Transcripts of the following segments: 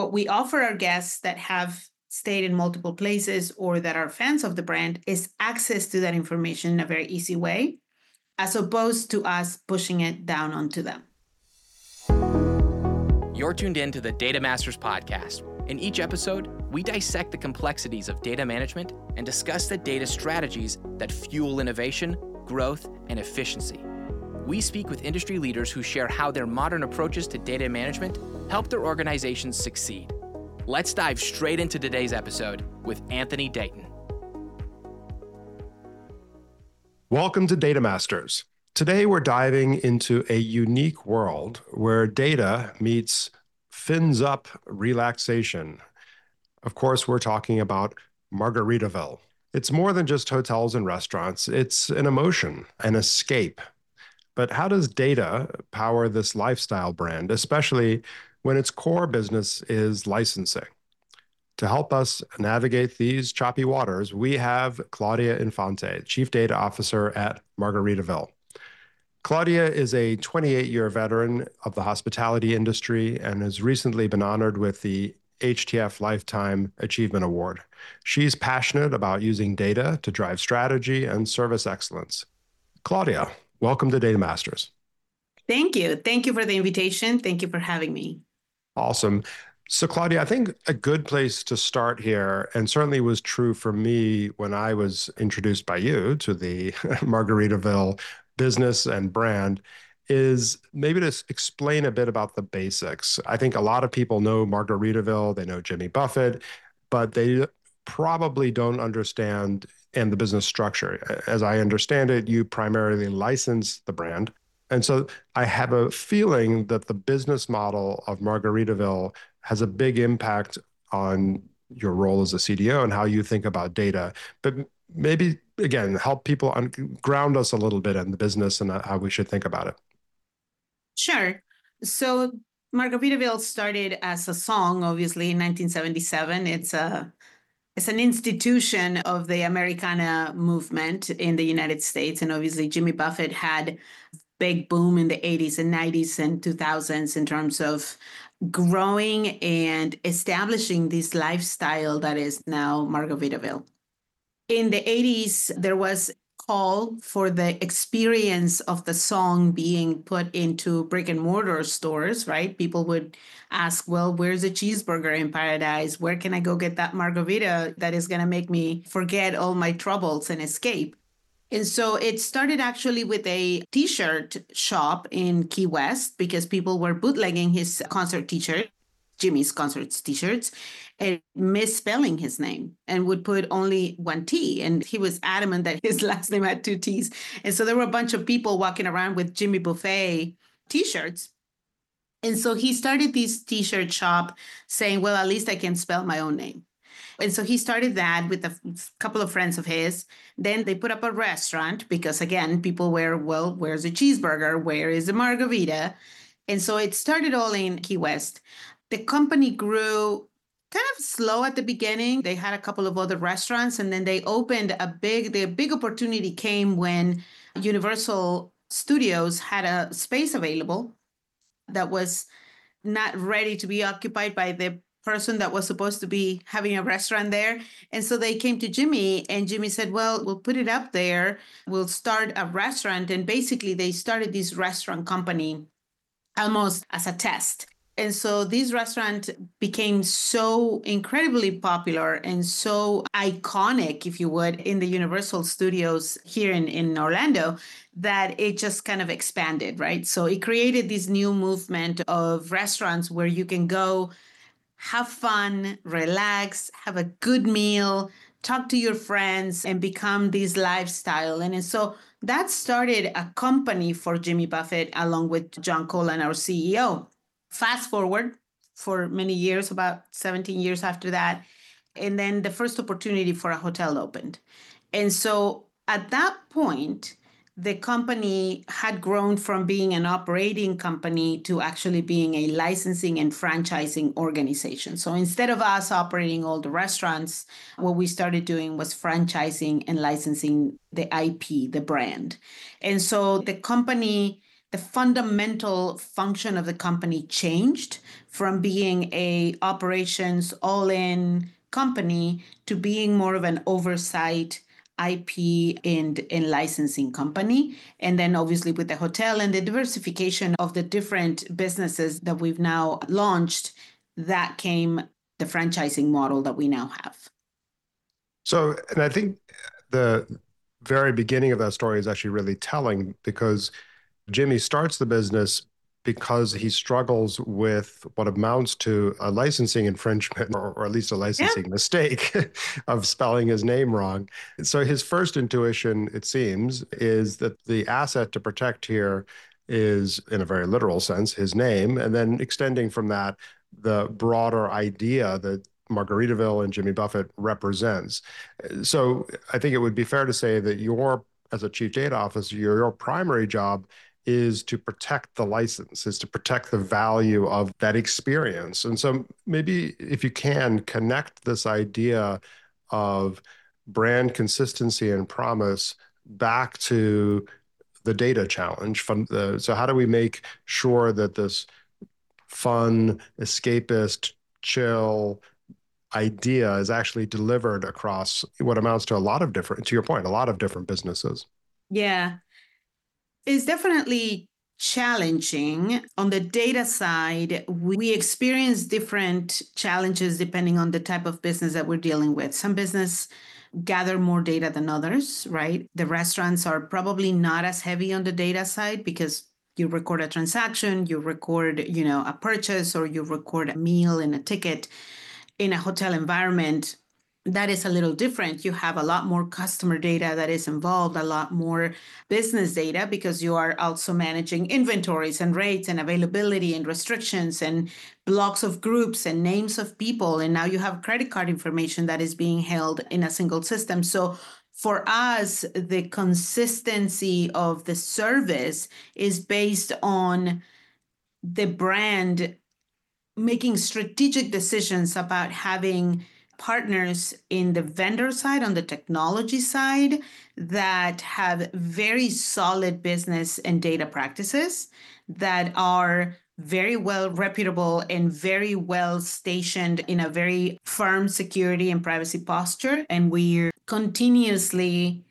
What we offer our guests that have stayed in multiple places or that are fans of the brand is access to that information in a very easy way, as opposed to us pushing it down onto them. You're tuned in to the Data Masters podcast. In each episode, we dissect the complexities of data management and discuss the data strategies that fuel innovation, growth, and efficiency. We speak with industry leaders who share how their modern approaches to data management help their organizations succeed. Let's dive straight into today's episode with Anthony Dayton. Welcome to Data Masters. Today, we're diving into a unique world where data meets fins up relaxation. Of course, we're talking about Margaritaville. It's more than just hotels and restaurants. It's an emotion, an escape. But how does data power this lifestyle brand, especially when its core business is licensing? To help us navigate these choppy waters, we have Claudia Infante, Chief Data Officer at Margaritaville. Claudia is a 28-year veteran of the hospitality industry and has recently been honored with the HTF Lifetime Achievement Award. She's passionate about using data to drive strategy and service excellence. Claudia, welcome to Data Masters. Thank you. Thank you for the invitation. Thank you for having me. Awesome. So Claudia, I think a good place to start here, and certainly was true for me when I was introduced by you to the Margaritaville business and brand, is maybe to explain a bit about the basics. I think a lot of people know Margaritaville, they know Jimmy Buffett, but they probably don't understand and the business structure. As I understand it, you primarily license the brand. And so I have a feeling that the business model of Margaritaville has a big impact on your role as a CDO and how you think about data. But maybe, again, help people ground us a little bit in the business and how we should think about it. Sure. So Margaritaville started as a song, obviously, in 1977. It's an institution of the Americana movement in the United States. And obviously, Jimmy Buffett had big boom in the 80s and 90s and 2000s in terms of growing and establishing this lifestyle that is now Margaritaville. In the 80s, there was call for the experience of the song being put into brick and mortar stores, right? People would ask, well, where's a cheeseburger in paradise? Where can I go get that margarita that is going to make me forget all my troubles and escape? And so it started actually with a T-shirt shop in Key West because people were bootlegging his concert T-shirt, Jimmy's concerts T-shirts, and misspelling his name and would put only one T. And he was adamant that his last name had two T's. And so there were a bunch of people walking around with Jimmy Buffet T-shirts. And so he started this T-shirt shop saying, well, at least I can spell my own name. And so he started that with a couple of friends of his. Then they put up a restaurant because, again, people were, well, where's a cheeseburger? Where is a margarita? And so it started all in Key West. The company grew kind of slow at the beginning. They had a couple of other restaurants, and then they opened the big opportunity came when Universal Studios had a space available that was not ready to be occupied by the person that was supposed to be having a restaurant there. And so they came to Jimmy, and Jimmy said, well, we'll put it up there. We'll start a restaurant. And basically they started this restaurant company almost as a test. And so this restaurant became so incredibly popular and so iconic, if you would, in the Universal Studios here in Orlando, that it just kind of expanded, right? So it created this new movement of restaurants where you can go have fun, relax, have a good meal, talk to your friends, and become this lifestyle. And so that started a company for Jimmy Buffett, along with John Colan, our CEO. Fast forward for many years, about 17 years after that. And then the first opportunity for a hotel opened. And so at that point, the company had grown from being an operating company to actually being a licensing and franchising organization. So instead of us operating all the restaurants, what we started doing was franchising and licensing the IP, the brand. And so the company the fundamental function of the company changed from being a operations all-in company to being more of an oversight IP and licensing company. And then obviously with the hotel and the diversification of the different businesses that we've now launched, that came the franchising model that we now have. So, and I think the very beginning of that story is actually really telling, because Jimmy starts the business because he struggles with what amounts to a licensing infringement, or at least a licensing mistake of spelling his name wrong. So his first intuition, it seems, is that the asset to protect here is, in a very literal sense, his name, and then extending from that, the broader idea that Margaritaville and Jimmy Buffett represents. So I think it would be fair to say that as a chief data officer, your primary job is to protect the license, is to protect the value of that experience. And so maybe if you can connect this idea of brand consistency and promise back to the data challenge. So how do we make sure that this fun, escapist, chill idea is actually delivered across what amounts to to your point, a lot of different businesses? Yeah. It's definitely challenging. On the data side, we experience different challenges depending on the type of business that we're dealing with. Some business gather more data than others, right? The restaurants are probably not as heavy on the data side because you record a transaction, you record, a purchase, or you record a meal and a ticket. In a hotel environment, that is a little different. You have a lot more customer data that is involved, a lot more business data, because you are also managing inventories and rates and availability and restrictions and blocks of groups and names of people. And now you have credit card information that is being held in a single system. So for us, the consistency of the service is based on the brand making strategic decisions about having partners in the vendor side, on the technology side, that have very solid business and data practices that are very well reputable and very well stationed in a very firm security and privacy posture. And we're continuously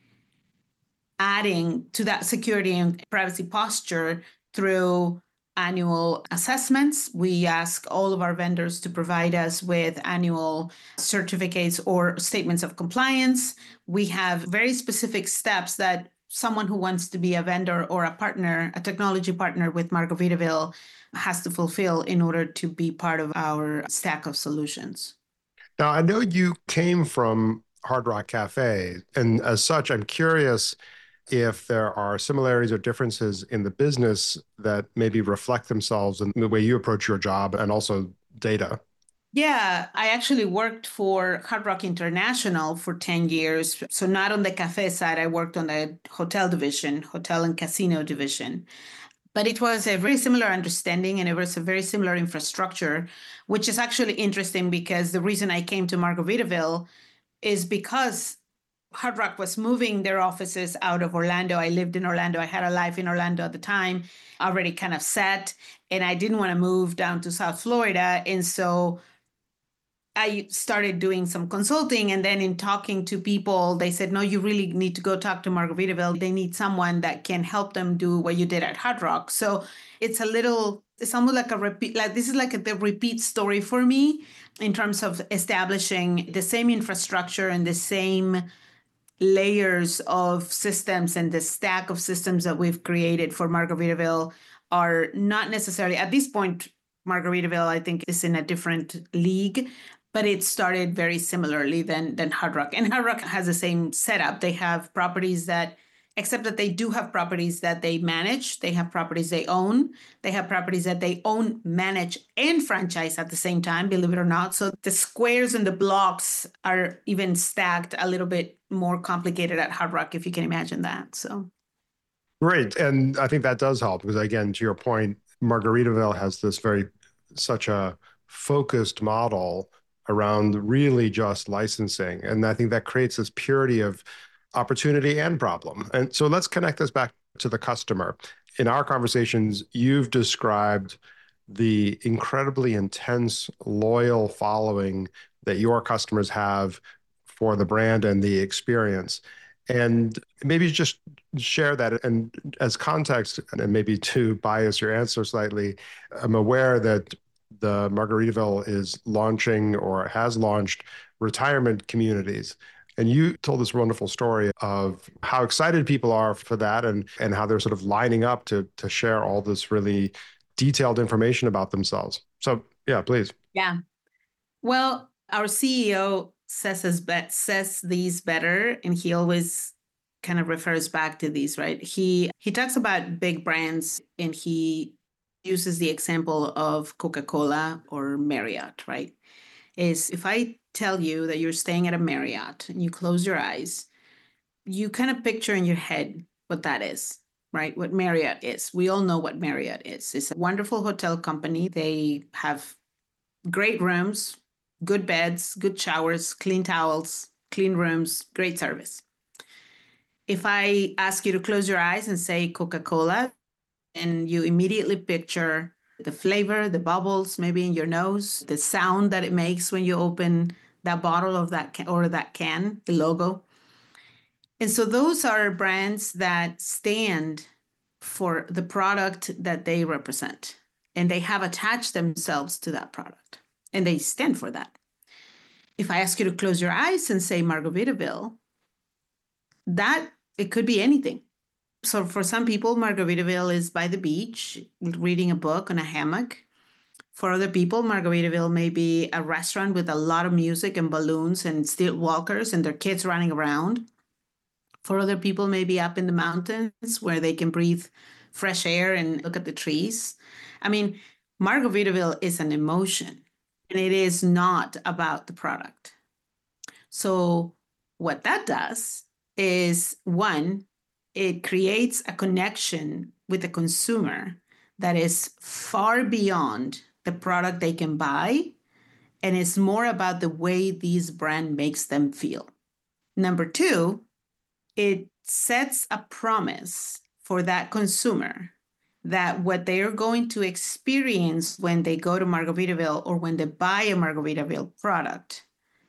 adding to that security and privacy posture through annual assessments. We ask all of our vendors to provide us with annual certificates or statements of compliance. We have very specific steps that someone who wants to be a vendor or a partner, a technology partner with Margaritaville, has to fulfill in order to be part of our stack of solutions. Now, I know you came from Hard Rock Cafe, and as such, I'm curious if there are similarities or differences in the business that maybe reflect themselves in the way you approach your job and also data. Yeah, I actually worked for Hard Rock International for 10 years. So not on the cafe side, I worked on the hotel division, hotel and casino division. But it was a very similar understanding and it was a very similar infrastructure, which is actually interesting because the reason I came to Margaritaville is because Hard Rock was moving their offices out of Orlando. I lived in Orlando. I had a life in Orlando at the time, already kind of set, and I didn't want to move down to South Florida. And so I started doing some consulting, and then in talking to people, they said, no, you really need to go talk to Margaritaville. They need someone that can help them do what you did at Hard Rock. So it's almost like a repeat, like this is like the repeat story for me in terms of establishing the same infrastructure and the same layers of systems, and the stack of systems that we've created for Margaritaville are not necessarily, at this point, Margaritaville, I think, is in a different league, but it started very similarly than Hard Rock. And Hard Rock has the same setup. They have properties that, except that they do have properties that they manage. They have properties they own. They have properties that they own, manage, and franchise at the same time, believe it or not. So the squares and the blocks are even stacked a little bit more complicated at Hard Rock, if you can imagine that. So great. And I think that does help because, again, to your point, Margaritaville has such a focused model around really just licensing. And I think that creates this purity of opportunity and problem. And so let's connect this back to the customer. in our conversations, you've described the incredibly intense, loyal following that your customers have for the brand and the experience. And maybe just share that. And as context, and maybe to bias your answer slightly, I'm aware that the Margaritaville is launching or has launched retirement communities. And you told this wonderful story of how excited people are for that and how they're sort of lining up to share all this really detailed information about themselves. So yeah, please. Yeah. Well, our CEO says these better, and he always kind of refers back to these, right? He talks about big brands, and he uses the example of Coca-Cola or Marriott, right? Is if I tell you that you're staying at a Marriott and you close your eyes, you kind of picture in your head what that is, right? What Marriott is. We all know what Marriott is. It's a wonderful hotel company. They have great rooms, good beds, good showers, clean towels, clean rooms, great service. If I ask you to close your eyes and say Coca-Cola, and you immediately picture the flavor, the bubbles maybe in your nose, the sound that it makes when you open that bottle of that can, the logo. And so those are brands that stand for the product that they represent, and they have attached themselves to that product, and they stand for that. If I ask you to close your eyes and say Margaritaville, that it could be anything. So for some people, Margaritaville is by the beach, reading a book on a hammock. For other people, Margaritaville may be a restaurant with a lot of music and balloons and stilt walkers and their kids running around. For other people, maybe up in the mountains where they can breathe fresh air and look at the trees. I mean, Margaritaville is an emotion, and it is not about the product. So what that does is, one, it creates a connection with the consumer that is far beyond the product they can buy, and it's more about the way this brand makes them feel. Number two, it sets a promise for that consumer that what they are going to experience when they go to Margaritaville or when they buy a Margaritaville product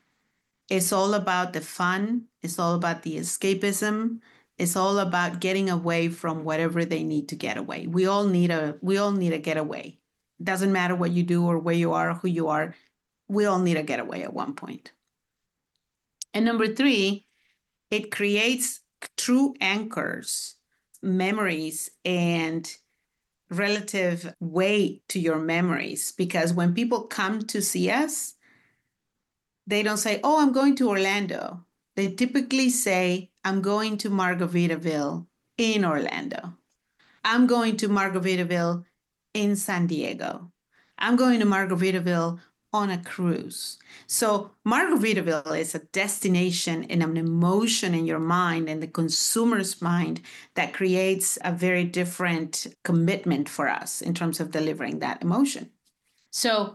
is all about the fun, it's all about the escapism, it's all about getting away from whatever they need to get away. We all need a getaway. It doesn't matter what you do or where you are, or who you are. We all need a getaway at one point. And number three, it creates true anchors, memories, and relative weight to your memories. Because when people come to see us, they don't say, oh, I'm going to Orlando. They typically say, I'm going to Margaritaville in Orlando. I'm going to Margaritaville in San Diego. I'm going to Margaritaville on a cruise. So Margaritaville is a destination and an emotion in your mind and the consumer's mind that creates a very different commitment for us in terms of delivering that emotion. So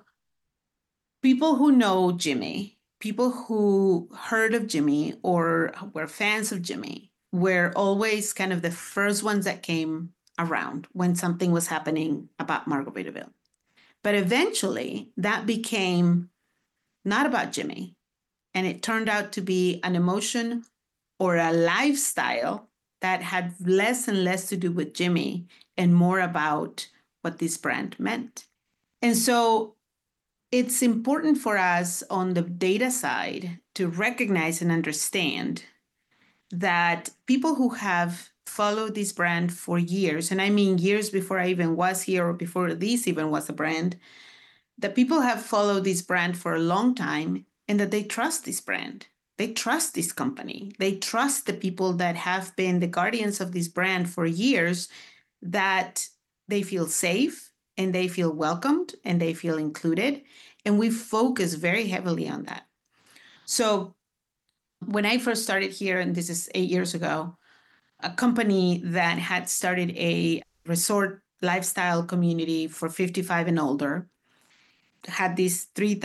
people who know Jimmy, people who heard of Jimmy or were fans of Jimmy, were always kind of the first ones that came around when something was happening about Margaritaville. But eventually that became not about Jimmy, and it turned out to be an emotion or a lifestyle that had less and less to do with Jimmy and more about what this brand meant. And so it's important for us on the data side to recognize and understand that people who have followed this brand for years, and I mean years before I even was here or before this even was a brand, that people have followed this brand for a long time and that they trust this brand. They trust this company. They trust the people that have been the guardians of this brand for years, that they feel safe and they feel welcomed and they feel included. And we focus very heavily on that. So when I first started here, and this is 8 years ago, a company that had started a resort lifestyle community for 55 and older had these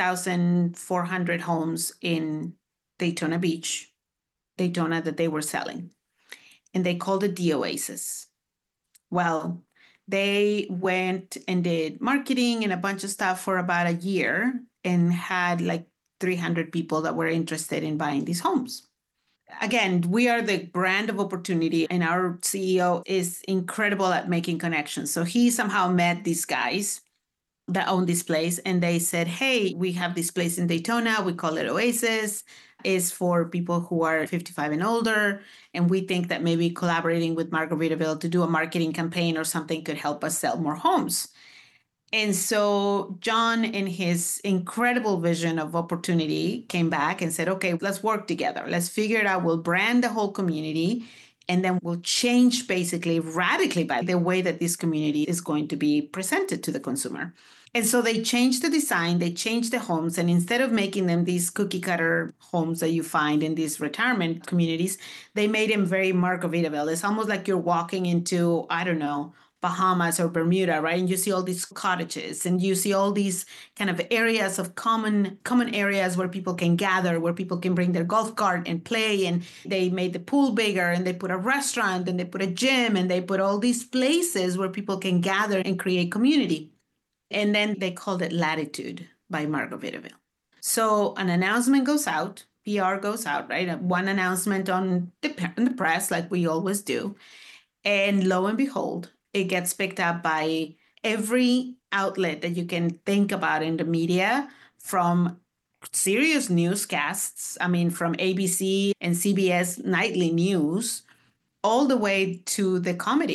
3,400 homes in Daytona Beach, Daytona, that they were selling. And they called it the Oasis. Well, They went and did marketing and a bunch of stuff for about a year and had like 300 people that were interested in buying these homes. Again, we are the brand of opportunity, and our CEO is incredible at making connections. So he somehow met these guys that own this place, and they said, hey, we have this place in Daytona. We call it Oasis. It's for people who are 55 and older. And we think that maybe collaborating with Margaritaville to do a marketing campaign or something could help us sell more homes. And so John, in his incredible vision of opportunity, came back and said, okay, let's work together. Let's figure it out. We'll brand the whole community, and then we'll change basically radically by the way that this community is going to be presented to the consumer. And so they changed the design, they changed the homes, and instead of making them these cookie cutter homes that you find in these retirement communities, they made them very Margaritaville. It's almost like you're walking into, I don't know, Bahamas or Bermuda, right? And you see all these cottages, and you see all these kind of areas of common areas where people can gather, where people can bring their golf cart and play. And they made the pool bigger, and they put a restaurant, and they put a gym, and they put all these places where people can gather and create community. And then they called it Latitude by Margaritaville. So an announcement goes out, PR goes out, right? One announcement on the press, like we always do. And lo and behold, it gets picked up by every outlet that you can think about in the media, from serious newscasts, I mean, from ABC and CBS nightly news, all the way to the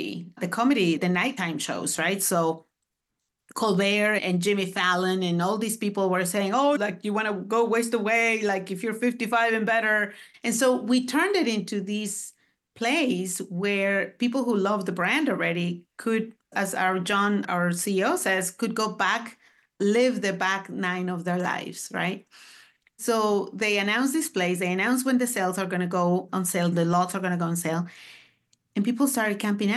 nighttime shows, right? So Colbert and Jimmy Fallon and all these people were saying, oh, like, you want to go waste away, like if you're 55 and better. And so we turned it into these place where people who love the brand already could, as our John, our CEO says, could go back, live the back nine of their lives, right? So they announced this place, they announced when the sales are going to go on sale, the lots are going to go on sale, and people started camping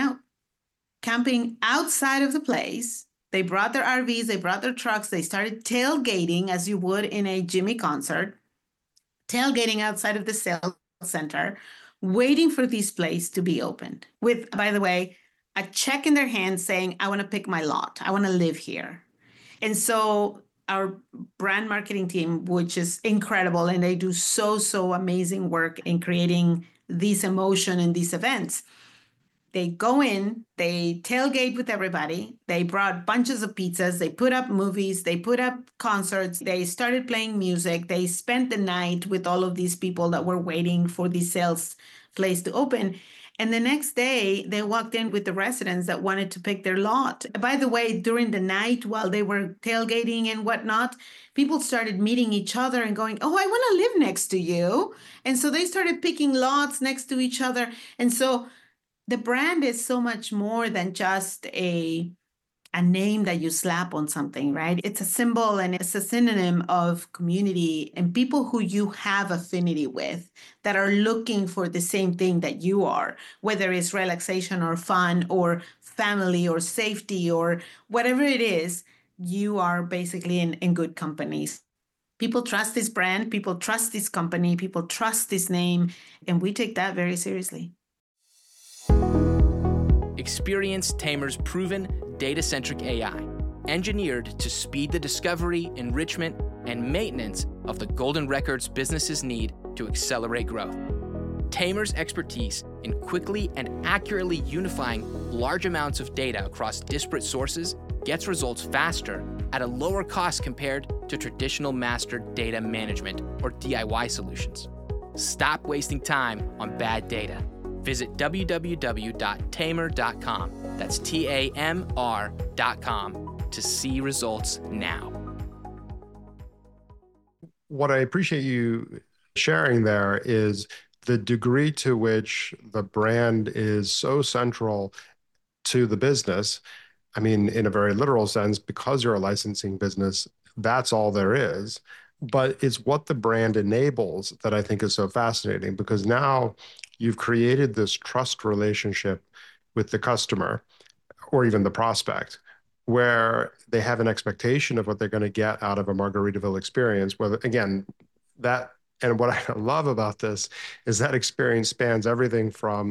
outside of the place. They brought their RVs, they brought their trucks, they started tailgating as you would in a Jimmy concert, tailgating outside of the sales center, waiting for this place to be opened with, by the way, a check in their hand saying, I want to pick my lot. I want to live here. And so our brand marketing team, which is incredible, and they do so amazing work in creating this emotion and these events. They go in, they tailgate with everybody. They brought bunches of pizzas. They put up movies. They put up concerts. They started playing music. They spent the night with all of these people that were waiting for the sales place to open. And the next day, they walked in with the residents that wanted to pick their lot. By the way, during the night, while they were tailgating and whatnot, people started meeting each other and going, oh, I want to live next to you. And so they started picking lots next to each other. And so the brand is so much more than just a name that you slap on something, right? It's a symbol and it's a synonym of community and people who you have affinity with that are looking for the same thing that you are, whether it's relaxation or fun or family or safety or whatever it is, you are basically in good companies. People trust this brand, people trust this company, people trust this name, and we take that very seriously. Experience Tamer's proven data-centric AI, engineered to speed the discovery, enrichment, and maintenance of the golden records businesses need to accelerate growth. Tamer's expertise in quickly and accurately unifying large amounts of data across disparate sources gets results faster at a lower cost compared to traditional master data management or DIY solutions. Stop wasting time on bad data. Visit www.tamer.com, that's TAMR.com, to see results now. What I appreciate you sharing there is the degree to which the brand is so central to the business. I mean, in a very literal sense, because you're a licensing business, that's all there is. But it's what the brand enables that I think is so fascinating, because now you've created this trust relationship with the customer or even the prospect, where they have an expectation of what they're going to get out of a Margaritaville experience. Whether, again, that, and what I love about this is that experience spans everything from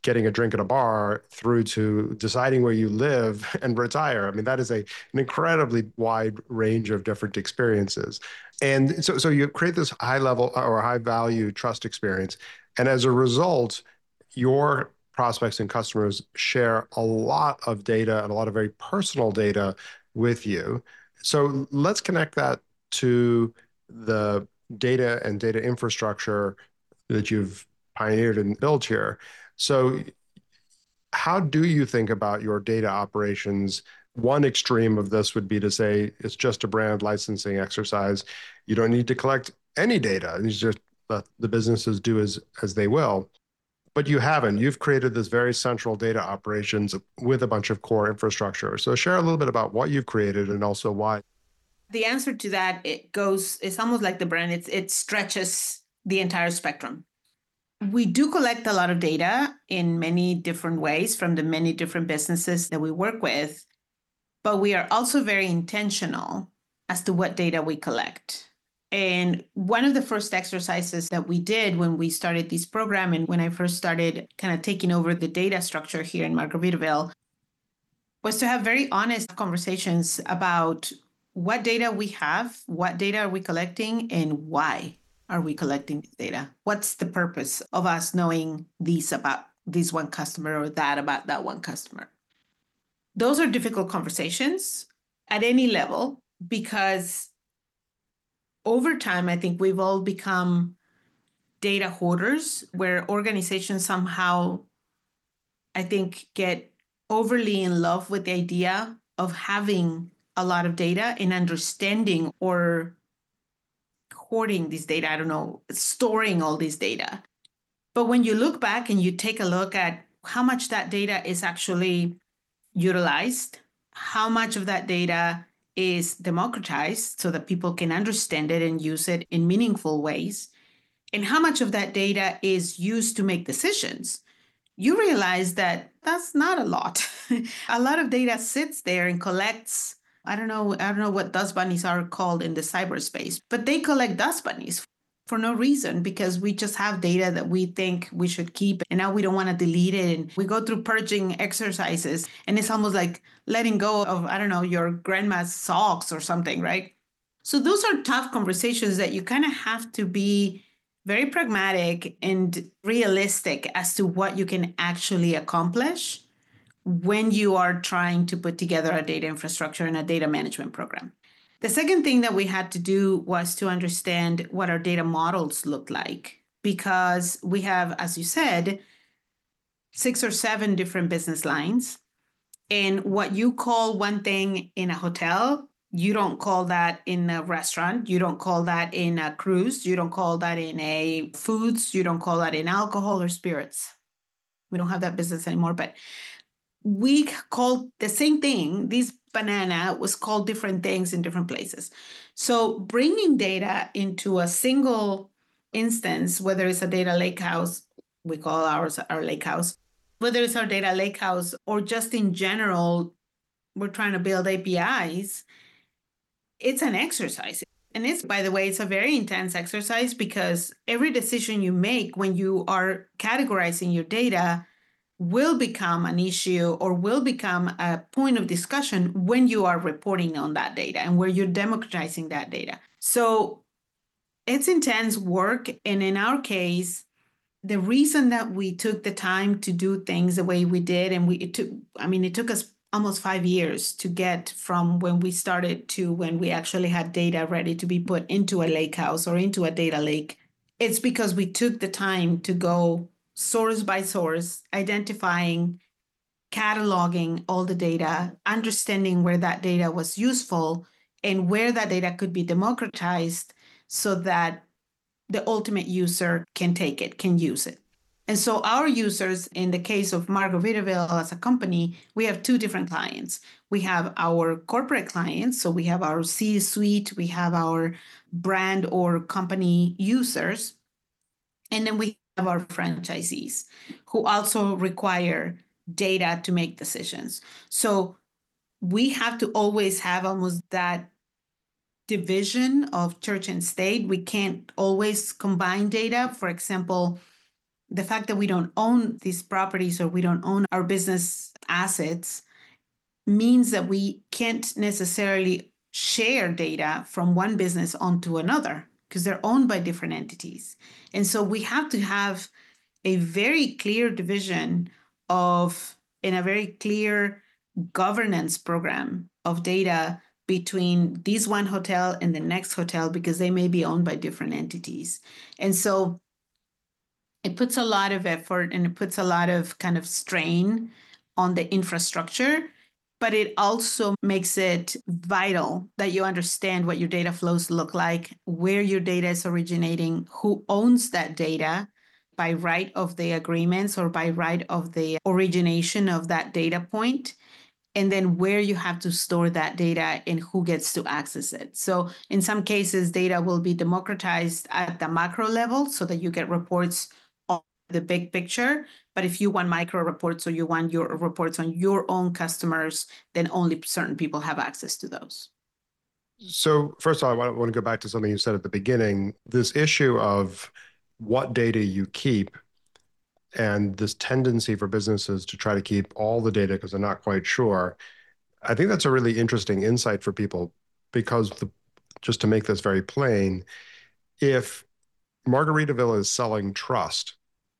getting a drink at a bar through to deciding where you live and retire. I mean, that is an incredibly wide range of different experiences. And so you create this high level or high value trust experience. And as a result, your prospects and customers share a lot of data and a lot of very personal data with you. So let's connect that to the data and data infrastructure that you've pioneered and built here. So how do you think about your data operations? One extreme of this would be to say it's just a brand licensing exercise. You don't need to collect any data. It's just let the businesses do as they will. But you haven't. You've created this very central data operations with a bunch of core infrastructure. So share a little bit about what you've created and also why. The answer to that, it's almost like the brand. It stretches the entire spectrum. We do collect a lot of data in many different ways from the many different businesses that we work with, but we are also very intentional as to what data we collect. And one of the first exercises that we did when we started this program and when I first started kind of taking over the data structure here in Margaritaville was to have very honest conversations about what data we have, what data are we collecting, and why are we collecting this data? What's the purpose of us knowing this about this one customer or that about that one customer? Those are difficult conversations at any level because over time, I think we've all become data hoarders where organizations somehow, I think, get overly in love with the idea of having a lot of data and understanding or hoarding this data, I don't know, storing all this data. But when you look back and you take a look at how much that data is actually utilized, how much of that data is democratized so that people can understand it and use it in meaningful ways, and how much of that data is used to make decisions, you realize that that's not a lot. A lot of data sits there and collects, I don't know what dust bunnies are called in the cyberspace, but they collect dust bunnies for no reason because we just have data that we think we should keep and now we don't want to delete it. And we go through purging exercises and it's almost like letting go of, I don't know, your grandma's socks or something, right? So those are tough conversations that you kind of have to be very pragmatic and realistic as to what you can actually accomplish when you are trying to put together a data infrastructure and a data management program. The second thing that we had to do was to understand what our data models look like, because we have, as you said, 6 or 7 different business lines. And what you call one thing in a hotel, you don't call that in a restaurant. You don't call that in a cruise. You don't call that in a foods. You don't call that in alcohol or spirits. We don't have that business anymore, but we called the same thing. This banana was called different things in different places. So bringing data into a single instance, whether it's a data lakehouse, we call ours our lakehouse, whether it's our data lakehouse or just in general, we're trying to build APIs, it's an exercise. And it's, by the way, it's a very intense exercise because every decision you make when you are categorizing your data will become an issue or will become a point of discussion when you are reporting on that data and where you're democratizing that data. So it's intense work. And in our case, the reason that we took the time to do things the way we did, and it took us almost 5 years to get from when we started to when we actually had data ready to be put into a lakehouse or into a data lake. It's because we took the time to go source by source, identifying, cataloging all the data, understanding where that data was useful and where that data could be democratized so that the ultimate user can take it, can use it. And so our users, in the case of Margaritaville as a company, we have 2 different clients. We have our corporate clients, so we have our C-suite, we have our brand or company users, and then we have our franchisees who also require data to make decisions. So we have to always have almost that division of church and state. We can't always combine data. For example, the fact that we don't own these properties or we don't own our business assets means that we can't necessarily share data from one business onto another because they're owned by different entities. And so we have to have a very clear division of, in a very clear governance program of data between this one hotel and the next hotel because they may be owned by different entities. And so it puts a lot of effort and it puts a lot of kind of strain on the infrastructure, but it also makes it vital that you understand what your data flows look like, where your data is originating, who owns that data by right of the agreements or by right of the origination of that data point, and then where you have to store that data and who gets to access it. So in some cases, data will be democratized at the macro level so that you get reports on the big picture. But if you want micro reports or you want your reports on your own customers, then only certain people have access to those. So first of all, I want to go back to something you said at the beginning, this issue of what data you keep and this tendency for businesses to try to keep all the data because they're not quite sure. I think that's a really interesting insight for people because just to make this very plain, if Margaritaville is selling trust,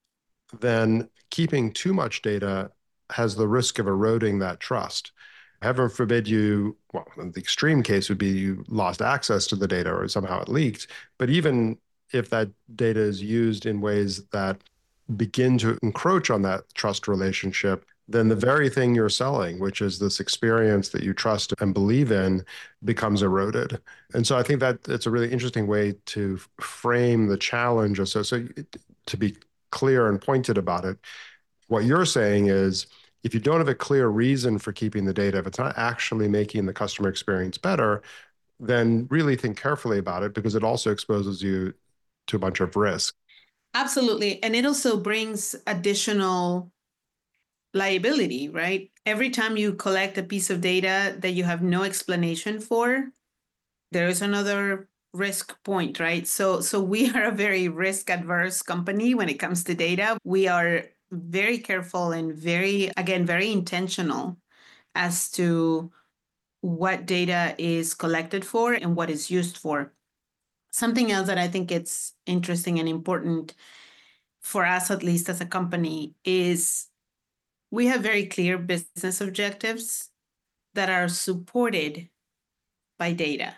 then keeping too much data has the risk of eroding that trust. Heaven forbid well, the extreme case would be you lost access to the data or somehow it leaked. But even if that data is used in ways that begin to encroach on that trust relationship, then the very thing you're selling, which is this experience that you trust and believe in, becomes eroded. And so I think that it's a really interesting way to frame the challenge. So to be clear and pointed about it, what you're saying is, if you don't have a clear reason for keeping the data, if it's not actually making the customer experience better, then really think carefully about it because it also exposes you to a bunch of risk. Absolutely. And it also brings additional liability, right? Every time you collect a piece of data that you have no explanation for, there is another risk point, right? So we are a very risk adverse company when it comes to data. We are very careful and very intentional as to what data is collected for and what is used for. Something else that I think it's interesting and important for us, at least as a company, is we have very clear business objectives that are supported by data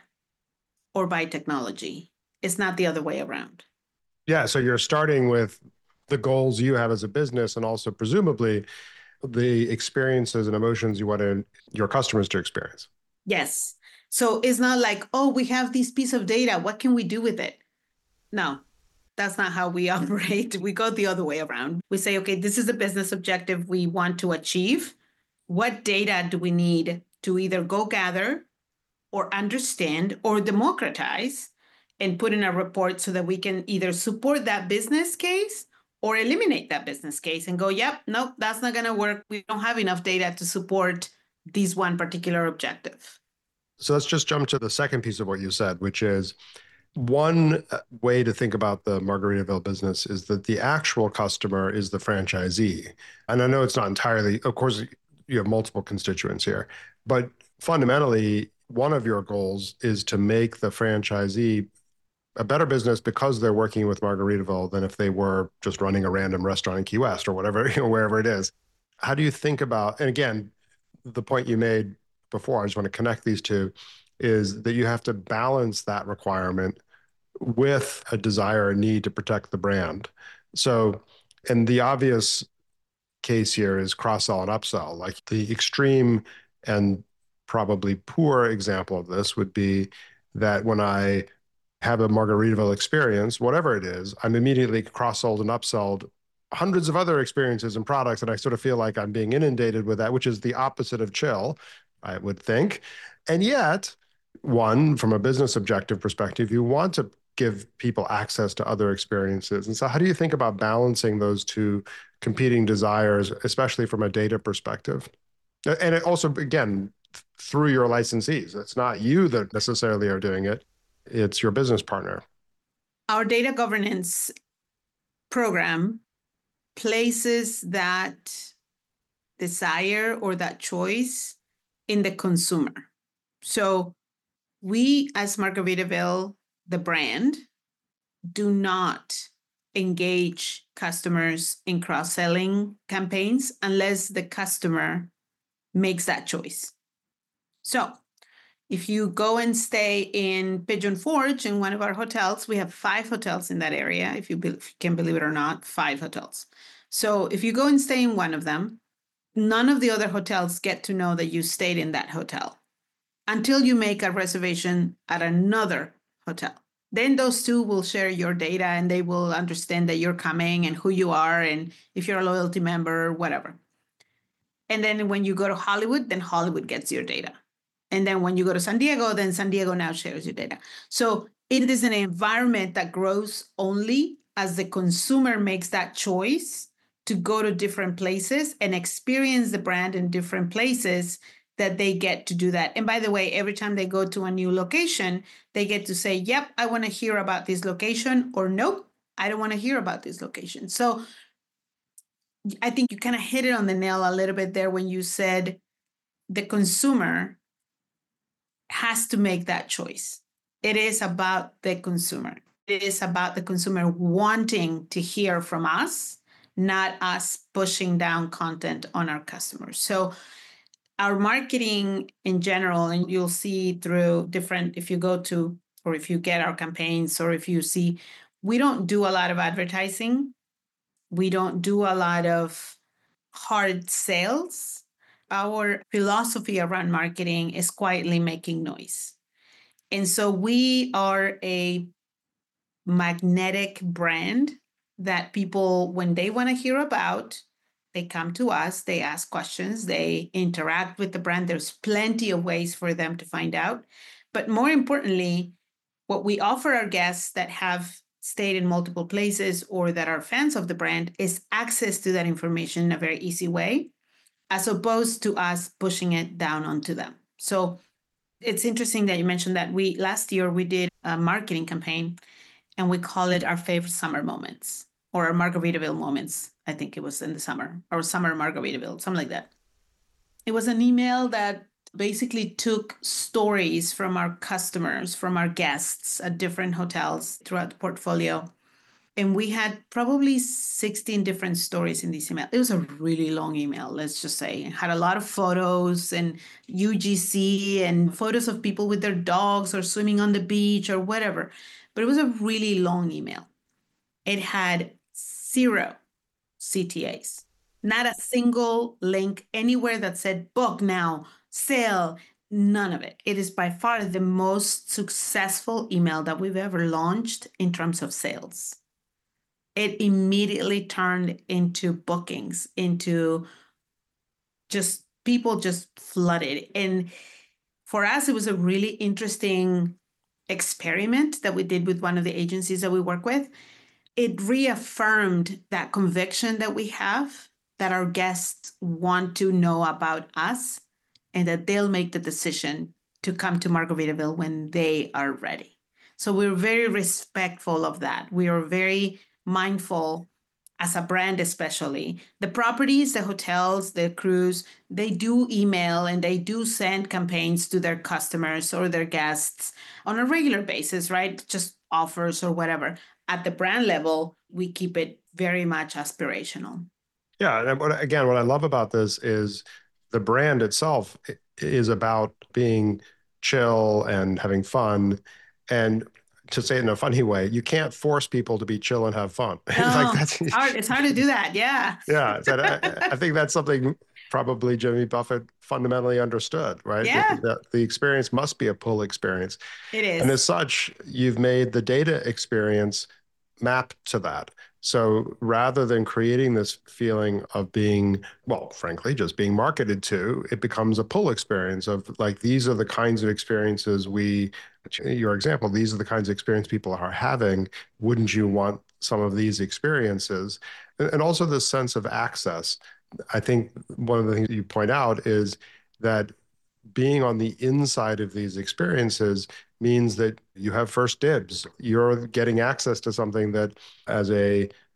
or by technology. It's not the other way around. Yeah, so you're starting with the goals you have as a business and also presumably the experiences and emotions you want your customers to experience. Yes. So it's not like, oh, we have this piece of data. What can we do with it? No, that's not how we operate. We go the other way around. We say, okay, this is the business objective we want to achieve. What data do we need to either go gather or understand or democratize and put in a report so that we can either support that business case or eliminate that business case and go, yep, nope, that's not going to work. We don't have enough data to support this one particular objective. So let's just jump to the second piece of what you said, which is one way to think about the Margaritaville business is that the actual customer is the franchisee. And I know it's not entirely, of course, you have multiple constituents here, but fundamentally, one of your goals is to make the franchisee a better business because they're working with Margaritaville than if they were just running a random restaurant in Key West or whatever, wherever it is. How do you think about, and again, the point you made before, I just want to connect these two, is that you have to balance that requirement with a desire and need to protect the brand. So, and the obvious case here is cross-sell and upsell. Like the extreme and probably poor example of this would be that when I have a Margaritaville experience, whatever it is, I'm immediately cross-sold and upsold hundreds of other experiences and products, and I sort of feel like I'm being inundated with that, which is the opposite of chill, I would think. And yet, one, from a business objective perspective, you want to give people access to other experiences. And so how do you think about balancing those two competing desires, especially from a data perspective? And it also, again, through your licensees. It's not you that necessarily are doing it. It's your business partner. Our data governance program places that desire or that choice in the consumer. So we, as Margaritaville, the brand, do not engage customers in cross-selling campaigns unless the customer makes that choice. So if you go and stay in Pigeon Forge in one of our hotels, we have 5 hotels in that area, if you can believe it or not, 5 hotels. So if you go and stay in one of them, none of the other hotels get to know that you stayed in that hotel until you make a reservation at another hotel. Then those 2 will share your data and they will understand that you're coming and who you are and if you're a loyalty member, whatever. And then when you go to Hollywood, then Hollywood gets your data. And then when you go to San Diego, then San Diego now shares your data. So it is an environment that grows only as the consumer makes that choice to go to different places and experience the brand in different places, that they get to do that. And by the way, every time they go to a new location, they get to say, yep, I want to hear about this location, or nope, I don't want to hear about this location. So I think you kind of hit it on the nail a little bit there when you said the consumer has to make that choice. It is about the consumer. It is about the consumer wanting to hear from us, not us pushing down content on our customers. So our marketing in general, and you'll see through different, if you go to, or if you get our campaigns, or if you see, we don't do a lot of advertising. We don't do a lot of hard sales. Our philosophy around marketing is quietly making noise. And so we are a magnetic brand that people, when they want to hear about, they come to us, they ask questions, they interact with the brand. There's plenty of ways for them to find out. But more importantly, what we offer our guests that have stayed in multiple places or that are fans of the brand is access to that information in a very easy way, as opposed to us pushing it down onto them. So it's interesting that you mentioned that last year we did a marketing campaign and we call it our favorite summer moments, or our Margaritaville moments. I think it was in the summer, or summer Margaritaville, something like that. It was an email that basically took stories from our customers, from our guests at different hotels throughout the portfolio. And we had probably 16 different stories in this email. It was a really long email, let's just say. It had a lot of photos and UGC and photos of people with their dogs or swimming on the beach or whatever. But it was a really long email. It had 0 CTAs, not a single link anywhere that said book now, sale, none of it. It is by far the most successful email that we've ever launched in terms of sales. It immediately turned into bookings, into just people just flooded. And for us, it was a really interesting experiment that we did with one of the agencies that we work with. It reaffirmed that conviction that we have, that our guests want to know about us and that they'll make the decision to come to Margaritaville when they are ready. So we're very respectful of that. We are very mindful as a brand, especially. The properties, the hotels, the cruise, they do email and they do send campaigns to their customers or their guests on a regular basis, right? Just offers or whatever. At the brand level, we keep it very much aspirational. Yeah. And what I love about this is the brand itself is about being chill and having fun. And to say it in a funny way, you can't force people to be chill and have fun. No, it's hard. It's hard to do that. Yeah. Yeah. I think that's something probably Jimmy Buffett fundamentally understood, right? Yeah. That the experience must be a pull experience. It is. And as such, you've made the data experience map to that. So rather than creating this feeling of being, well, frankly, just being marketed to, it becomes a pull experience of like, these are the kinds of experiences your example, these are the kinds of experience people are having. Wouldn't you want some of these experiences? And also this sense of access. I think one of the things you point out is that being on the inside of these experiences means that you have first dibs. You're getting access to something that, as a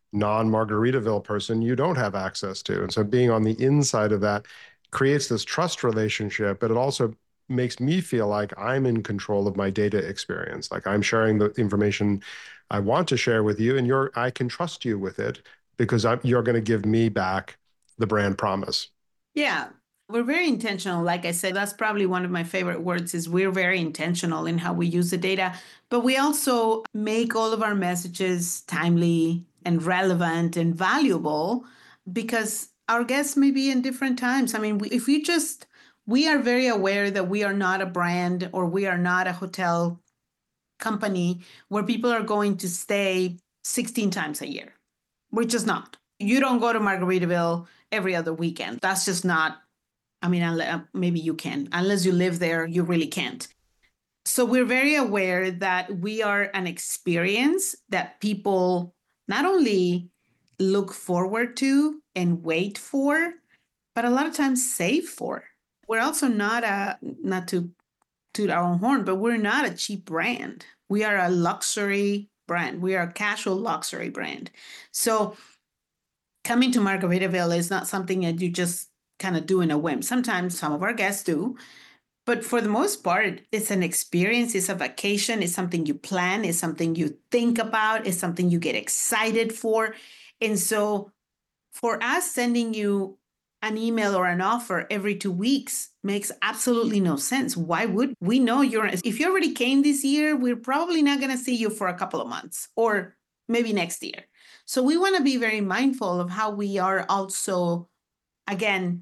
non-Margaritaville person you don't have access to. And so being on the inside of that creates this trust relationship, but it also makes me feel like I'm in control of my data experience. Like I'm sharing the information I want to share with you, and I can trust you with it because you're going to give me back the brand promise. Yeah, we're very intentional. Like I said, that's probably one of my favorite words is we're very intentional in how we use the data, but we also make all of our messages timely and relevant and valuable because our guests may be in different times. I mean, we are very aware that we are not a brand or we are not a hotel company where people are going to stay 16 times a year. We're just not. You don't go to Margaritaville every other weekend. That's just not, I mean, maybe you can. Unless you live there, you really can't. So we're very aware that we are an experience that people not only look forward to and wait for, but a lot of times save for. We're also not to toot our own horn, but we're not a cheap brand. We are a luxury brand. We are a casual luxury brand. So coming to Margaritaville is not something that you just kind of do in a whim. Sometimes some of our guests do, but for the most part, it's an experience, it's a vacation, it's something you plan, it's something you think about, it's something you get excited for. And so for us, sending you an email or an offer every 2 weeks makes absolutely no sense. Why would we know if you already came this year, we're probably not going to see you for a couple of months or maybe next year. So we want to be very mindful of how we are also, again,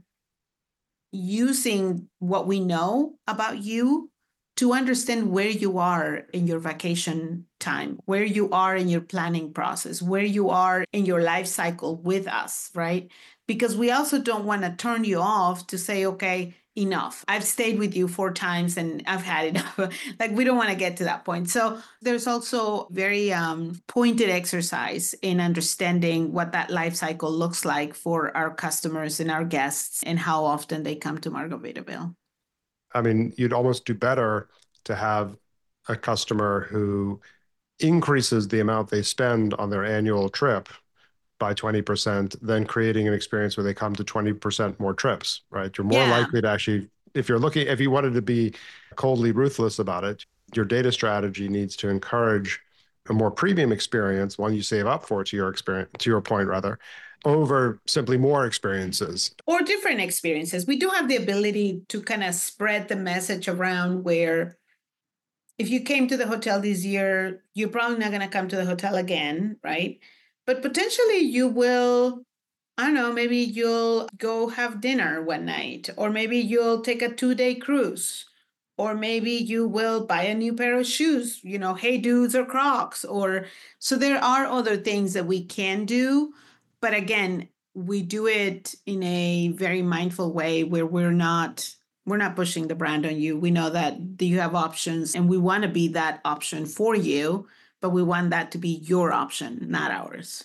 using what we know about you to understand where you are in your vacation time, where you are in your planning process, where you are in your life cycle with us, right? Because we also don't want to turn you off to say, okay, enough. I've stayed with you 4 times and I've had enough. Like, we don't want to get to that point. So there's also very pointed exercise in understanding what that life cycle looks like for our customers and our guests and how often they come to Margaritaville. I mean, you'd almost do better to have a customer who increases the amount they spend on their annual trip by 20% than creating an experience where they come to 20% more trips, right? You're more likely to actually, if you wanted to be coldly ruthless about it, your data strategy needs to encourage a more premium experience, one you save up for, to your point, over simply more experiences. Or different experiences. We do have the ability to kind of spread the message around where if you came to the hotel this year, you're probably not going to come to the hotel again, right? But potentially you will, I don't know, maybe you'll go have dinner one night, or maybe you'll take a 2-day cruise, or maybe you will buy a new pair of shoes, Hey Dudes or Crocs, so there are other things that we can do. But again, we do it in a very mindful way where we're not pushing the brand on you. We know that you have options and we want to be that option for you, but we want that to be your option, not ours.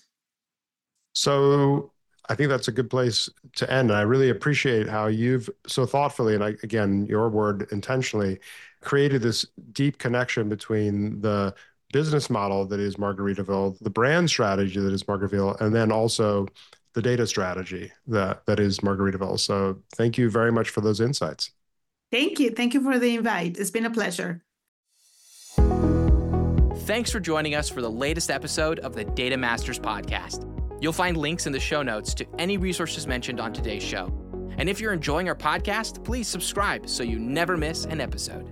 So I think that's a good place to end. And I really appreciate how you've so thoughtfully, and again, your word intentionally, created this deep connection between the business model that is Margaritaville, the brand strategy that is Margaritaville, and then also the data strategy that is Margaritaville. So thank you very much for those insights. Thank you. Thank you for the invite. It's been a pleasure. Thanks for joining us for the latest episode of the Data Masters podcast. You'll find links in the show notes to any resources mentioned on today's show. And if you're enjoying our podcast, please subscribe so you never miss an episode.